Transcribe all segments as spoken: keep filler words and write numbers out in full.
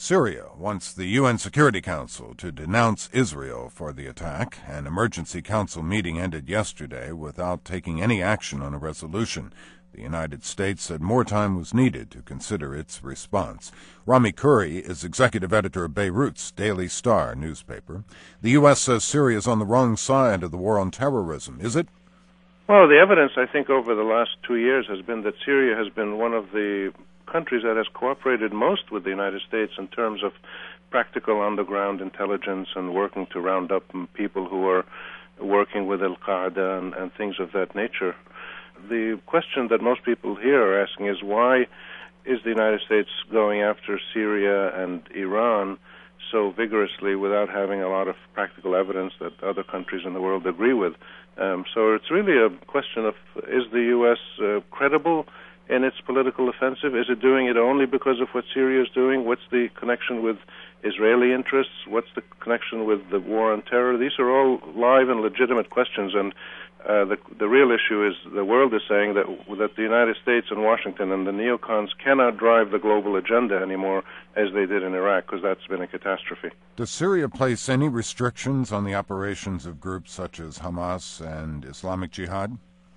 Syria wants the U N Security Council to denounce Israel for the attack. An emergency council meeting ended yesterday without taking any action on a resolution. The United States said more time was needed to consider its response. Rami Khouri is executive editor of Beirut's Daily Star newspaper. The U S says Syria is on the wrong side of the war on terrorism. Is it? Well, the evidence, I think, over the last two years has been that Syria has been one of the countries that has cooperated most with the United States in terms of practical underground intelligence and working to round up people who are working with Al-Qaeda and, and things of that nature. The question that most people here are asking is, why is the United States going after Syria and Iran so vigorously without having a lot of practical evidence that other countries in the world agree with? Um, so it's really a question of, is the U S uh, credible in its political offensive? Is it doing it only because of what Syria is doing? What's the connection with Israeli interests? What's the connection with the war on terror? These are all live and legitimate questions, and uh, the, the real issue is the world is saying that, that the United States and Washington and the neocons cannot drive the global agenda anymore as they did in Iraq, because that's been a catastrophe. Does Syria place any restrictions on the operations of groups such as Hamas and Islamic Jihad?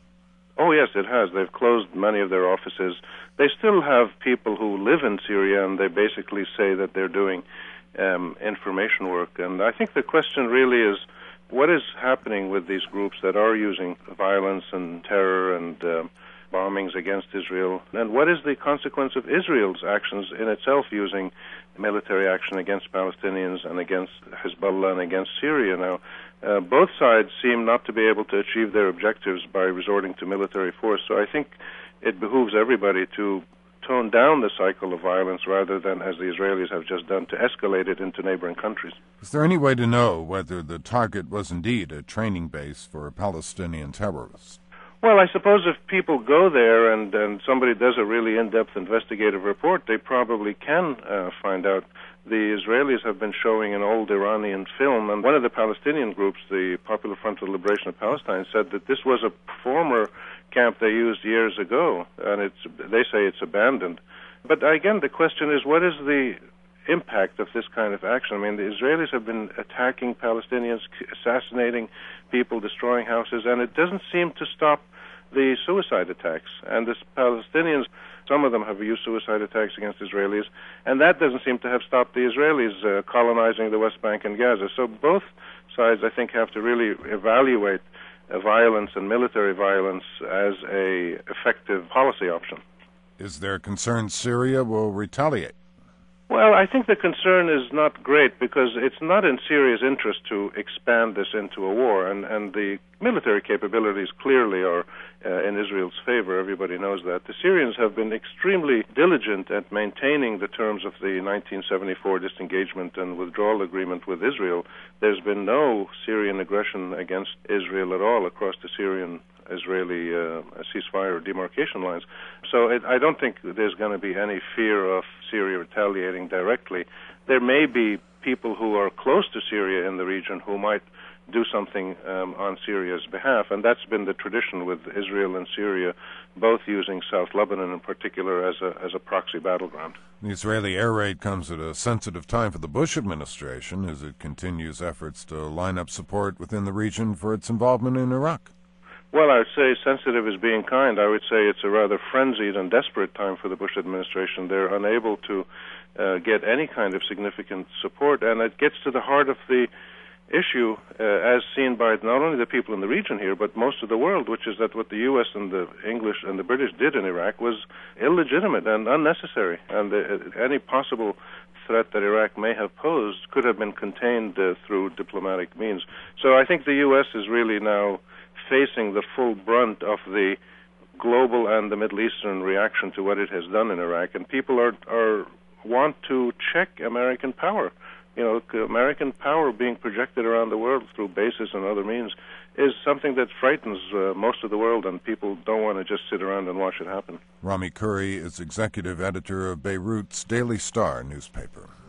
Oh, yes, it has. They've closed many of their offices. They still have people who live in Syria, and they basically say that they're doing um, information work. And I think the question really is, what is happening with these groups that are using violence and terror and uh, bombings against Israel? And what is the consequence of Israel's actions in itself using military action against Palestinians and against Hezbollah and against Syria now? Uh, both sides seem not to be able to achieve their objectives by resorting to military force. So I think it behooves everybody to tone down the cycle of violence rather than, as the Israelis have just done, to escalate it into neighboring countries. Is there any way to know whether the target was indeed a training base for Palestinian terrorists? Well, I suppose if people go there and, and somebody does a really in-depth investigative report, they probably can uh, find out. The Israelis have been showing an old Iranian film, and one of the Palestinian groups, the Popular Front for the Liberation of Palestine, said that this was a former camp they used years ago, and it's, they say it's abandoned. But again, the question is, what is the impact of this kind of action? I mean, the Israelis have been attacking Palestinians, assassinating people, destroying houses, and it doesn't seem to stop the suicide attacks. And the Palestinians, some of them have used suicide attacks against Israelis, and that doesn't seem to have stopped the Israelis uh, colonizing the West Bank and Gaza. So both sides, I think, have to really evaluate uh, violence and military violence as a effective policy option. Is there concern Syria will retaliate? Well, I think the concern is not great because it's not in Syria's interest to expand this into a war, and, and the military capabilities clearly are uh, in Israel's favor. Everybody knows that. The Syrians have been extremely diligent at maintaining the terms of the nineteen seventy-four disengagement and withdrawal agreement with Israel. There's been no Syrian aggression against Israel at all across the Syrian Israeli uh, ceasefire or demarcation lines. So it, I don't think there's going to be any fear of Syria retaliating directly. There may be people who are close to Syria in the region who might do something um, on Syria's behalf, and that's been the tradition with Israel and Syria, both using South Lebanon in particular as a, as a proxy battleground. The Israeli air raid comes at a sensitive time for the Bush administration as it continues efforts to line up support within the region for its involvement in Iraq. Well, I would say sensitive is being kind. I would say it's a rather frenzied and desperate time for the Bush administration. They're unable to uh, get any kind of significant support, and it gets to the heart of the issue uh, as seen by not only the people in the region here, but most of the world, which is that what the U S and the English and the British did in Iraq was illegitimate and unnecessary, and the, any possible threat that Iraq may have posed could have been contained uh, through diplomatic means. So I think the U S is really now facing the full brunt of the global and the Middle Eastern reaction to what it has done in Iraq, and people are are want to check American power. You know, American power being projected around the world through bases and other means is something that frightens uh, most of the world, and people don't want to just sit around and watch it happen. Rami Khouri is executive editor of Beirut's Daily Star newspaper.